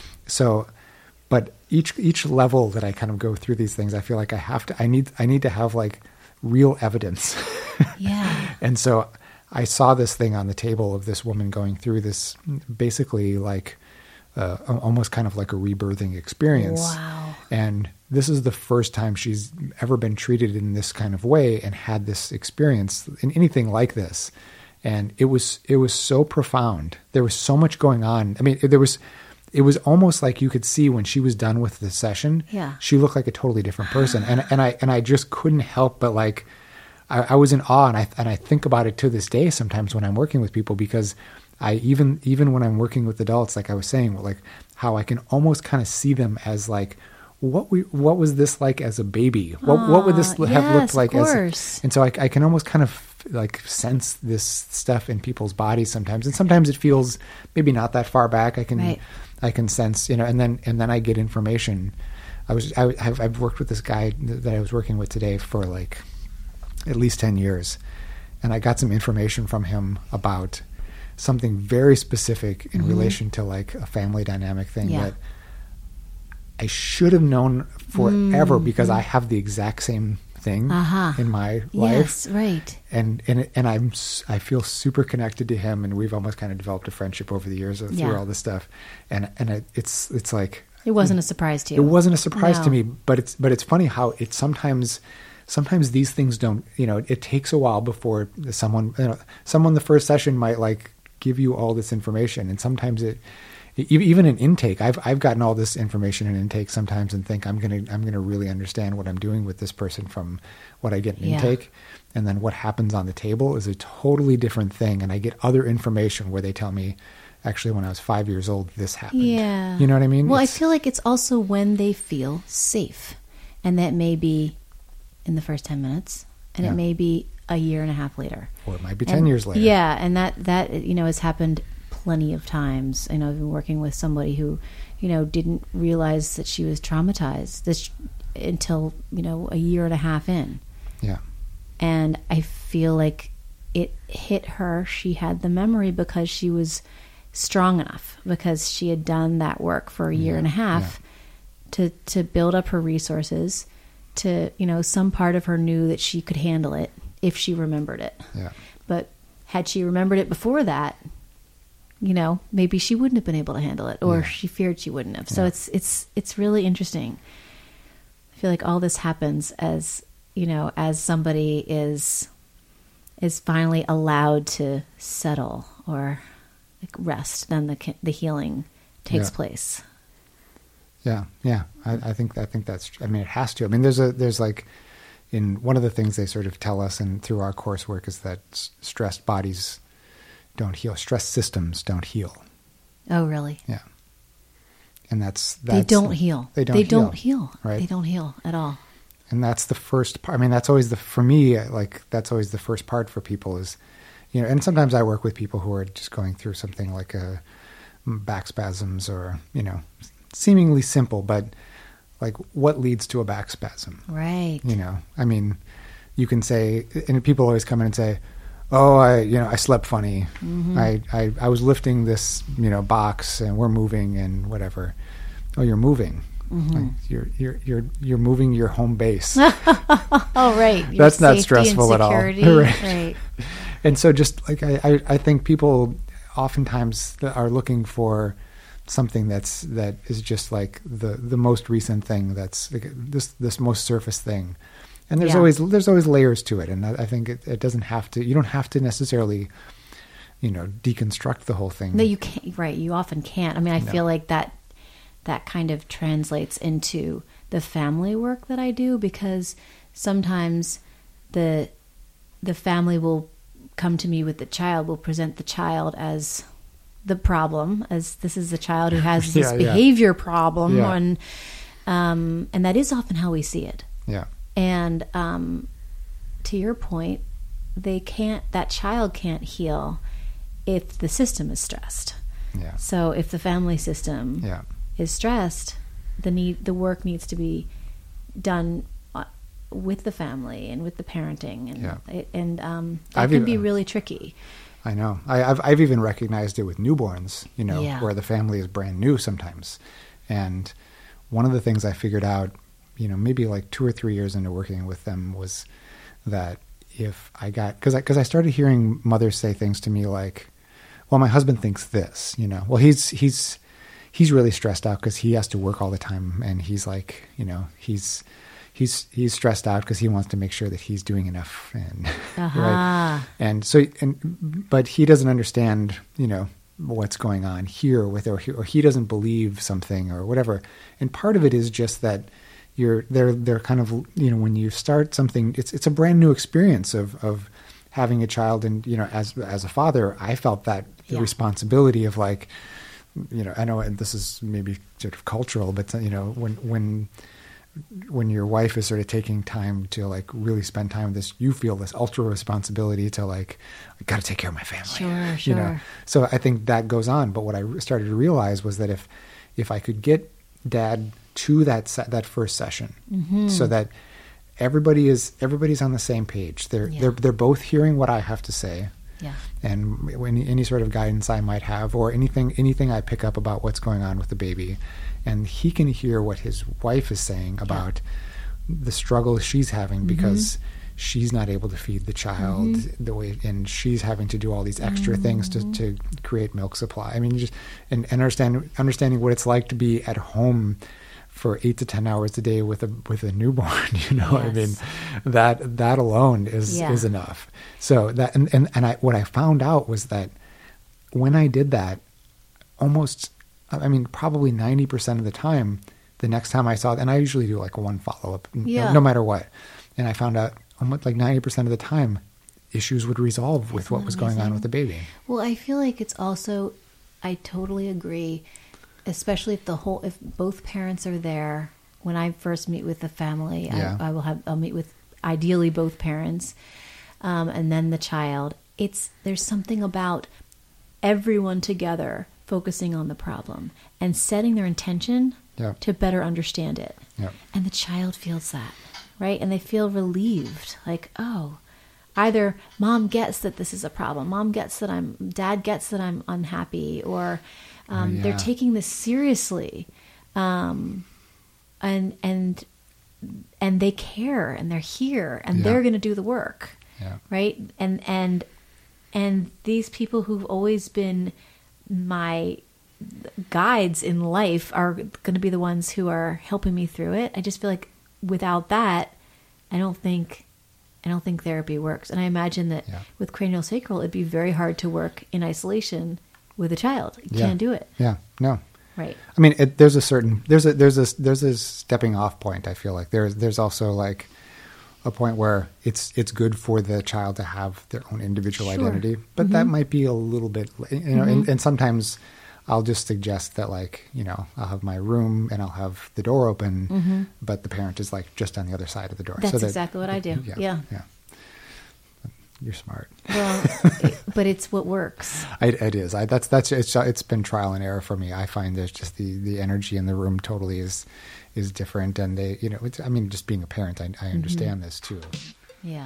S1: each level that I kind of go through these things, I feel like I need to have like real evidence.
S2: Yeah.
S1: And so I saw this thing on the table of this woman going through this basically like almost kind of like a rebirthing experience.
S2: Wow.
S1: And this is the first time she's ever been treated in this kind of way and had this experience in anything like this. And it was so profound. There was so much going on. I mean, it was almost like you could see when she was done with the session, she looked like a totally different person. And I just couldn't help but like, I was in awe, and I think about it to this day sometimes when I'm working with people, because I even when I'm working with adults, like I was saying, like how I can almost kind of see them as like, what was this like as a baby? What would this have looked like? And so I can almost kind of like sense this stuff in people's bodies sometimes, and sometimes it feels maybe not that far back. I can sense, and then I get information. I've worked with this guy that I was working with today for like at least 10 years. And I got some information from him about something very specific in relation to like a family dynamic thing that I should have known forever because I have the exact same thing in my life.
S2: Yes, right.
S1: And I feel super connected to him, and we've almost kind of developed a friendship over the years through all this stuff. And it's like,
S2: it wasn't a surprise to you.
S1: It wasn't a surprise to me, but it's funny how it sometimes these things don't, it takes a while before someone the first session might like give you all this information. And sometimes even in intake, I've gotten all this information in intake sometimes and think I'm going to really understand what I'm doing with this person from what I get in intake. And then what happens on the table is a totally different thing. And I get other information where they tell me, actually, when I was 5 years old, this happened.
S2: Yeah.
S1: You know what I mean?
S2: Well, I feel like it's also when they feel safe. And that may be in the first 10 minutes, and it may be a year and a half later.
S1: Or it might be 10 years later.
S2: Yeah, and that has happened plenty of times. I've been working with somebody who, didn't realize that she was traumatized until, a year and a half in.
S1: Yeah.
S2: And I feel like it hit her. She had the memory because she was strong enough, because she had done that work for a year and a half to build up her resources. To, some part of her knew that she could handle it if she remembered it.
S1: Yeah.
S2: But had she remembered it before that, maybe she wouldn't have been able to handle it, or she feared she wouldn't have. So it's really interesting. I feel like all this happens as as somebody is finally allowed to settle or rest, then the healing takes place.
S1: Yeah. I think that's. I mean, it has to. I mean, there's like, in one of the things they sort of tell us, and through our coursework, is that stressed bodies don't heal. Stress systems don't heal.
S2: Oh, really?
S1: Yeah. And that's
S2: they don't heal.
S1: They don't heal.
S2: Right? They don't heal at all.
S1: And that's the first part. I mean, that's always for me, like, that's always the first part for people is, and sometimes I work with people who are just going through something like back spasms or, seemingly simple, but like, what leads to a back spasm?
S2: Right.
S1: I mean, you can say, and people always come in and say, oh, I slept funny. Mm-hmm. I was lifting this, box and we're moving and whatever. Oh, you're moving. Mm-hmm. Like you're moving your home base.
S2: Oh, right. Your
S1: That's not stressful at all.
S2: Right.
S1: And so just like, I think people oftentimes are looking for something that is just like the most recent thing, that's like this most surface thing. And there's always layers to it. And I think it doesn't have to, you don't have to necessarily, deconstruct the whole thing.
S2: No, you can't. Right. You often can't. I mean, I feel like that kind of translates into the family work that I do, because sometimes the family will come to me with the child, will present the child as the problem, as this is the child who has this behavior problem. And that is often how we see it.
S1: Yeah.
S2: And to your point, that child can't heal if the system is stressed.
S1: Yeah.
S2: So if the family system is stressed, the work needs to be done with the family and with the parenting, and that can be really tricky.
S1: I know. I've even recognized it with newborns, where the family is brand new sometimes. And one of the things I figured out, maybe like 2 or 3 years into working with them, was that if I got, because I started hearing mothers say things to me like, well, my husband thinks this, well, he's really stressed out because he has to work all the time. And he's like, he's stressed out because he wants to make sure that he's doing enough. And, right. And so, but he doesn't understand, what's going on here with, or he doesn't believe something or whatever. And part of it is just that they're kind of, when you start something, it's a brand new experience of having a child. And, as a father, I felt that the responsibility of like, I know, and this is maybe sort of cultural, but when your wife is sort of taking time to like really spend time with this, you feel this ultra responsibility to like, I got to take care of my family.
S2: Sure.
S1: So I think that goes on. But what I started to realize was that if I could get dad to that first session, mm-hmm. so that everybody's on the same page. They're both hearing what I have to say.
S2: Yeah.
S1: And any sort of guidance I might have, or anything I pick up about what's going on with the baby, and he can hear what his wife is saying about the struggle she's having because she's not able to feed the child the way, and she's having to do all these extra things to create milk supply. I mean, just and understanding what it's like to be at home for 8 to 10 hours a day with a newborn, I mean, that alone is enough. So that, and what I found out was that when I did that, probably 90% of the time, the next time I saw it, and I usually do like one follow-up, no matter what. And I found out almost like 90% of the time, issues would resolve with what was going on with the baby.
S2: Well, I feel like it's also, I totally agree, especially if both parents are there. When I first meet with the family, I'll meet with ideally both parents, and then the child. There's something about everyone together focusing on the problem and setting their intention to better understand it. And the child feels that, right? And they feel relieved, like, oh, either mom gets that this is a problem, dad gets that I'm unhappy, or they're taking this seriously, and they care, and they're here, and they're going to do the work, right? And these people who've always been my guides in life are going to be the ones who are helping me through it. I just feel like without that, I don't think therapy works. And I imagine that with craniosacral, it'd be very hard to work in isolation with a child. You can't do it.
S1: Yeah. No.
S2: Right.
S1: I mean, there's a stepping off point. I feel like there's also like a point where it's good for the child to have their own individual identity, but that might be a little bit, and sometimes I'll just suggest that, like, I'll have my room and I'll have the door open, but the parent is like just on the other side of the door.
S2: That's exactly what I do. Yeah.
S1: You're smart.
S2: Well, but it's what works.
S1: It is. It's been trial and error for me. I find there's just the energy in the room totally is different, and just being a parent, I understand this too.
S2: Yeah.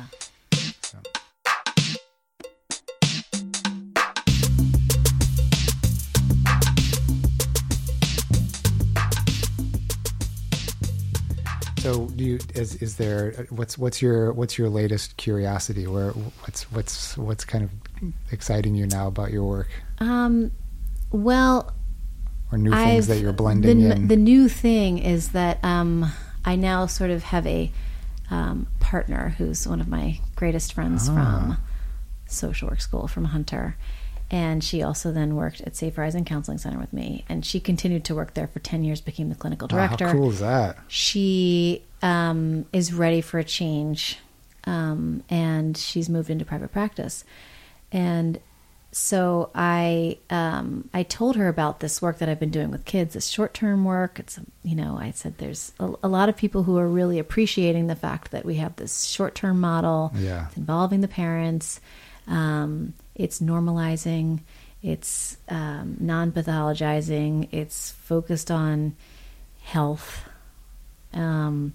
S1: So is there what's your latest curiosity, or what's kind of exciting you now about your work?
S2: Well,
S1: or new things that you're blending in.
S2: The new thing is that I now sort of have a partner who's one of my greatest friends from social work school, from Hunter. And she also then worked at Safe Rising Counseling Center with me. And she continued to work there for 10 years, became the clinical director.
S1: How cool is that?
S2: She is ready for a change. And she's moved into private practice. And so I told her about this work that I've been doing with kids, this short-term work. It's, I said there's a lot of people who are really appreciating the fact that we have this short-term model.
S1: Yeah.
S2: It's involving the parents. It's normalizing, it's non-pathologizing, it's focused on health. And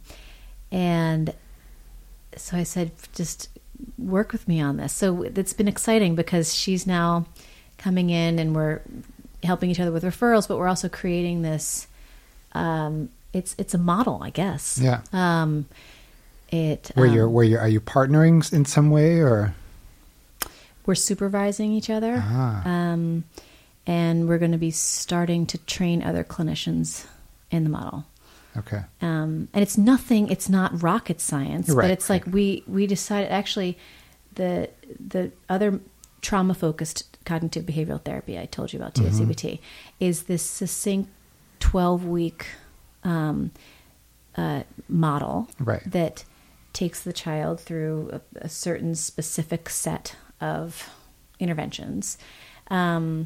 S2: so I said, just work with me on this. So it's been exciting because she's now coming in and we're helping each other with referrals, but we're also creating this, it's a model, I guess.
S1: Yeah.
S2: Are you
S1: partnering in some way, or?
S2: We're supervising each other, and we're going to be starting to train other clinicians in the model.
S1: Okay.
S2: And it's not rocket science,
S1: right,
S2: but it's like we decided, actually, the other trauma-focused cognitive behavioral therapy I told you about, TSCBT, is this succinct 12-week model that takes the child through a certain specific set of interventions. And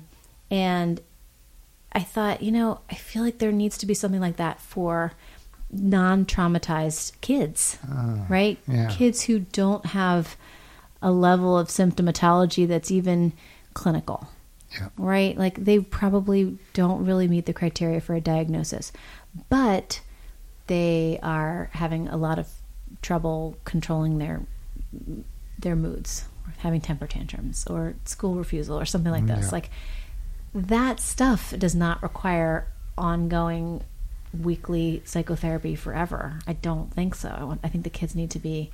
S2: I thought, I feel like there needs to be something like that for non-traumatized kids, right?
S1: Yeah.
S2: Kids who don't have a level of symptomatology that's even clinical, right? Like they probably don't really meet the criteria for a diagnosis, but they are having a lot of trouble controlling their moods, having temper tantrums or school refusal or something like this. Like that stuff does not require ongoing weekly psychotherapy forever. I don't think so. I think the kids need to be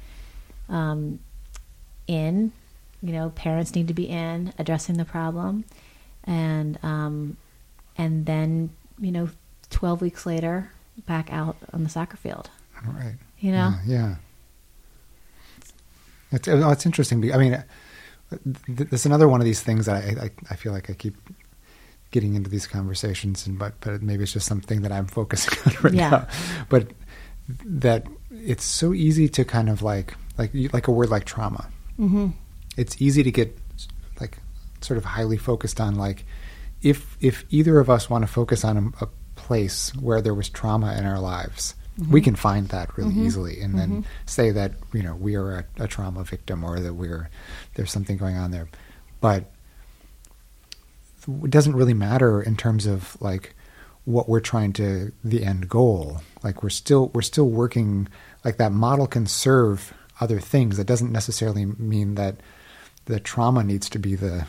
S2: parents need to be in addressing the problem, and then 12 weeks later back out on the soccer field.
S1: Right.
S2: Yeah.
S1: It's interesting. I mean, there's another one of these things that I feel like I keep getting into these conversations, but maybe it's just something that I'm focusing on right now. But that it's so easy to kind of like a word like trauma.
S2: Mm-hmm.
S1: It's easy to get like sort of highly focused on, like if either of us want to focus on a place where there was trauma in our lives. We can find that really easily, and then say that we are a trauma victim, or that there's something going on there. But it doesn't really matter in terms of like what we're trying to, the end goal. Like we're still working. Like that model can serve other things. That doesn't necessarily mean that the trauma needs to be the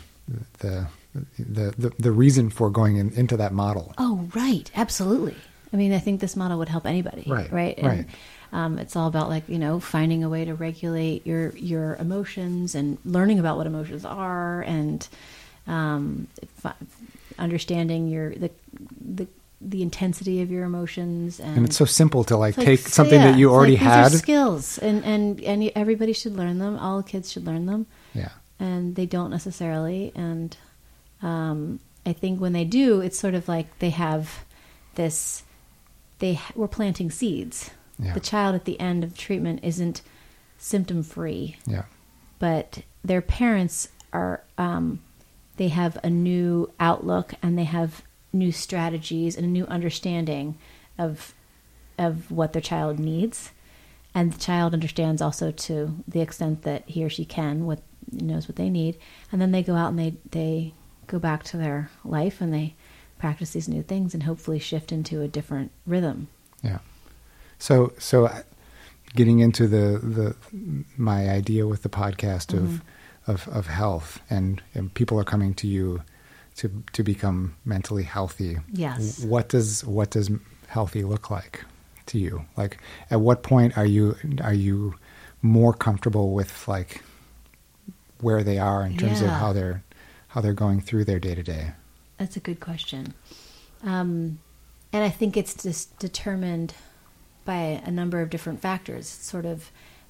S1: reason for going into that model.
S2: Oh, right, absolutely. I mean, I think this model would help anybody, right? And, it's all about finding a way to regulate your emotions and learning about what emotions are, and understanding the intensity of your emotions.
S1: And it's so simple to take something that you already had.
S2: These are skills, and everybody should learn them. All kids should learn them.
S1: Yeah.
S2: And they don't necessarily. And I think when they do, it's sort of like they have this, we're planting seeds.
S1: Yeah.
S2: The child at the end of treatment isn't symptom free.
S1: Yeah.
S2: But their parents are, they have a new outlook, and they have new strategies and a new understanding of what their child needs. And the child understands also to the extent that he or she knows what they need. And then they go out and they go back to their life, and they practice these new things and hopefully shift into a different rhythm.
S1: Yeah. So getting into my idea with the podcast of health, and people are coming to you to become mentally healthy.
S2: Yes.
S1: What does healthy look like to you? Like, at what point are you more comfortable with where they are in terms of how they're going through their day to day?
S2: That's a good question. And I think it's just determined by a number of different factors. Sort of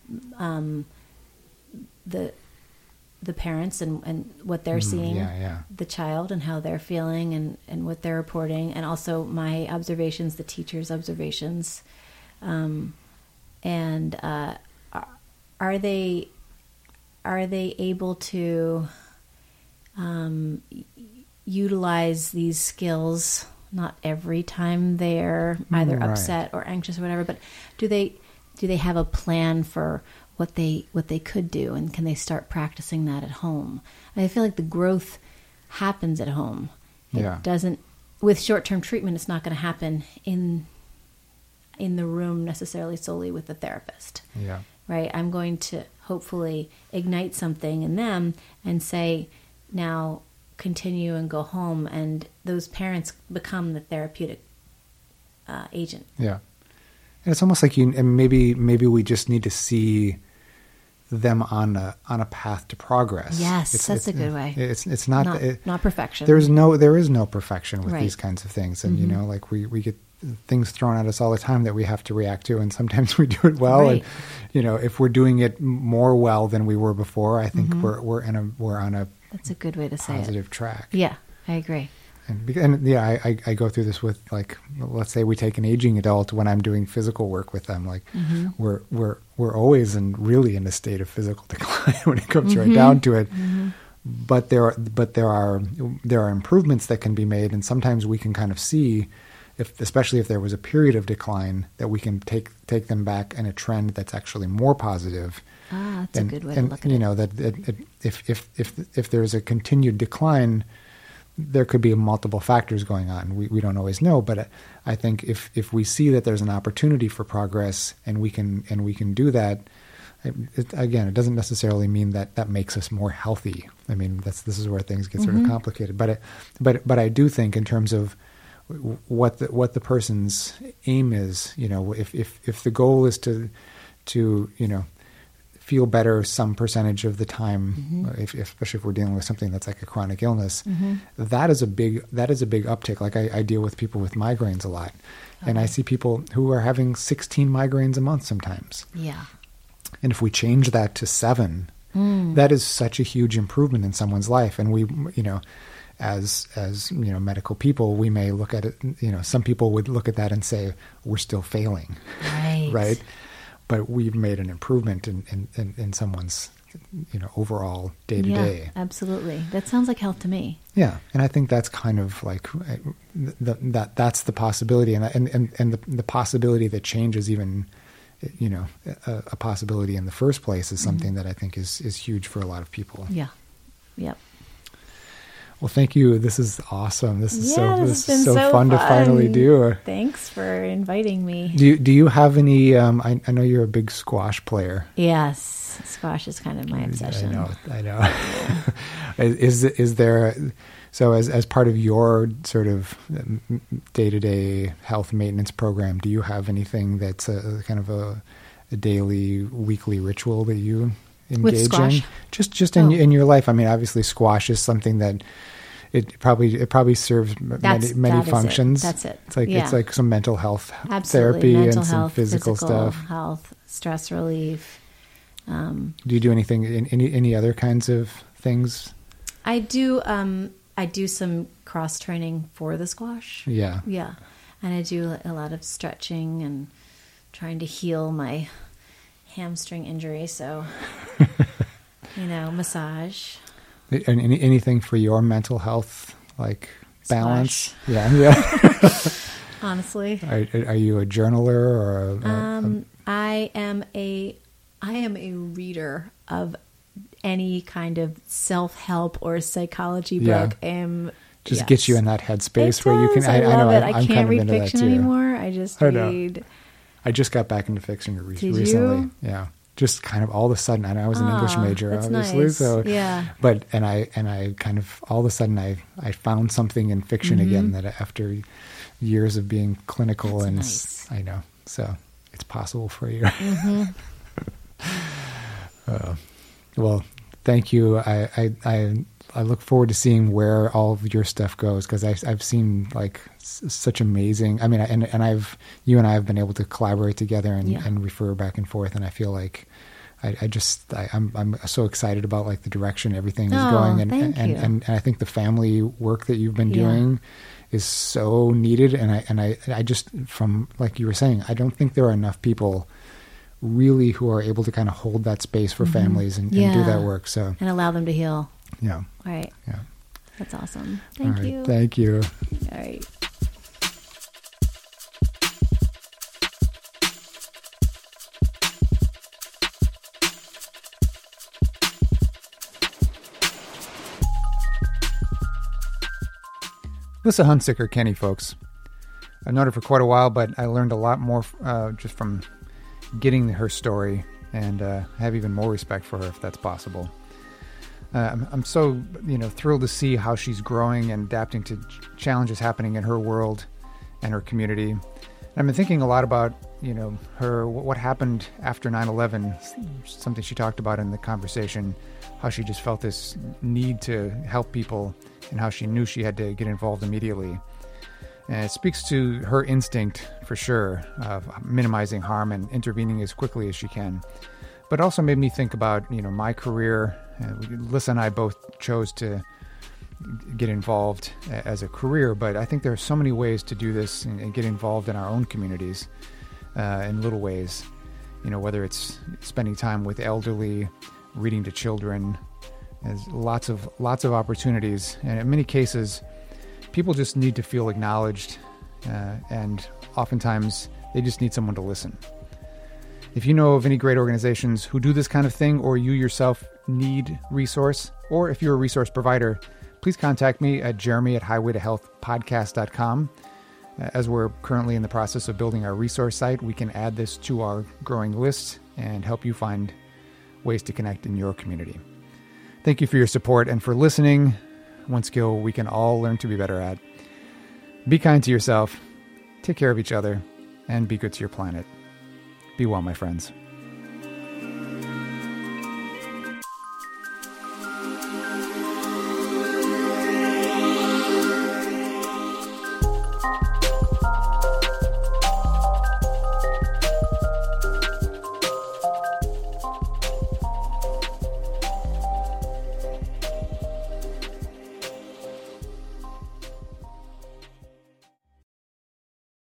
S2: the parents and what they're seeing, the child and how they're feeling and what they're reporting, and also my observations, the teacher's observations. And are they able to utilize these skills? Not every time they're either upset or anxious or whatever, but do they have a plan for what they could do, and can they start practicing that at home? I feel like the growth happens at home. It doesn't, with short-term treatment, it's not going to happen in the room necessarily solely with the therapist.
S1: Yeah.
S2: Right? I'm going to hopefully ignite something in them and say, now continue and go home, and those parents become the therapeutic agent.
S1: Yeah. And it's almost like and maybe we just need to see them on a path to progress.
S2: Yes, that's a good way.
S1: It's not
S2: perfection.
S1: There is no perfection with these kinds of things, and we get things thrown at us all the time that we have to react to, and sometimes we do it well. And if we're doing it more well than we were before, I think we're on a
S2: that's a good way to say
S1: positive track.
S2: Yeah, I agree.
S1: And I go through this with, let's say we take an aging adult. When I'm doing physical work with them, we're always really in a state of physical decline when it comes right down to it. But there are improvements that can be made, and sometimes we can kind of see, especially if there was a period of decline, that we can take them back in a trend that's actually more positive.
S2: That's a good way to look at it.
S1: That if there's a continued decline, there could be multiple factors going on. We don't always know, but I think if we see that there's an opportunity for progress and we can do that, it doesn't necessarily mean that makes us more healthy. I mean, this is where things get sort of complicated. But I do think in terms of what the person's aim is, if the goal is to feel better some percentage of the time, especially if we're dealing with something that's like a chronic illness, that is a big uptick. Like I deal with people with migraines a lot, and I see people who are having 16 migraines a month sometimes.
S2: Yeah.
S1: And if we change that to 7, that is such a huge improvement in someone's life. And we, as medical people, we may look at it, some people would look at that and say, we're still failing. Right. But we've made an improvement in someone's, overall day to day.
S2: Yeah, absolutely. That sounds like health to me.
S1: Yeah, and I think that's kind of like that's the possibility, and the possibility that change is even, a possibility in the first place is something that I think is huge for a lot of people.
S2: Yeah. Yep.
S1: Well, thank you. This is awesome. This is so
S2: fun
S1: to finally do.
S2: Thanks for inviting me.
S1: Do you have any? I know you're a big squash player.
S2: Yes, squash is kind of my obsession.
S1: I know. Is there? So as part of your sort of day-to-day health maintenance program, do you have anything that's a kind of a daily, weekly ritual that you engage in? Just in your life. I mean, obviously squash is something that it probably serves many functions.
S2: That's it.
S1: It's like some mental health
S2: Absolutely.
S1: therapy
S2: mental
S1: and
S2: health,
S1: some physical stuff.
S2: Health, stress relief.
S1: Do you do anything in any other kinds of things?
S2: I do. I do some cross training for the squash.
S1: Yeah.
S2: Yeah. And I do a lot of stretching and trying to heal my hamstring injury. So, massage.
S1: And anything for your mental health, like balance?
S2: Squash.
S1: Yeah.
S2: Honestly.
S1: Are you a journaler or
S2: I am a reader of any kind of self-help or psychology book.
S1: Gets you in that headspace where you can.
S2: I love it. I can't read
S1: into
S2: fiction anymore. I just read.
S1: I just got back into fiction recently.
S2: You?
S1: Yeah, just kind of all of a sudden. I was an English major, obviously.
S2: Nice.
S1: So
S2: yeah.
S1: But I kind of all of a sudden I found something in fiction again that after years of being clinical
S2: That's nice.
S1: I know. So it's possible for you. Well, thank you. I look forward to seeing where all of your stuff goes because I've seen like such amazing. I mean, you and I have been able to collaborate together and refer back and forth, and I feel like I'm so excited about like the direction everything is going, and I think the family work that you've been doing is so needed, and I just from like you were saying, I don't think there are enough people really who are able to kind of hold that space for families and do that work. So
S2: and allow them to heal.
S1: Yeah.
S2: All right.
S1: Yeah.
S2: That's awesome. Thank you.
S1: Thank you.
S2: All right.
S1: Lissa Hunsicker Kenny, folks. I've known her for quite a while, but I learned a lot more just from getting her story, and have even more respect for her if that's possible. I'm so thrilled to see how she's growing and adapting to challenges happening in her world and her community. And I've been thinking a lot about what happened after 9/11, something she talked about in the conversation, how she just felt this need to help people and how she knew she had to get involved immediately. And it speaks to her instinct, for sure, of minimizing harm and intervening as quickly as she can. But it also made me think about, my career. Lissa and I both chose to get involved as a career, but I think there are so many ways to do this and get involved in our own communities in little ways. Whether it's spending time with elderly, reading to children. There's lots of opportunities, and in many cases, people just need to feel acknowledged, and oftentimes they just need someone to listen. If you know of any great organizations who do this kind of thing, or you yourself need resource, or if you're a resource provider, please contact me at jeremy@highwaytohealthpodcast.com. As we're currently in the process of building our resource site, we can add this to our growing list and help you find ways to connect in your community. Thank you for your support and for listening. One skill we can all learn to be better at. Be kind to yourself, take care of each other, and be good to your planet. Be well, my friends.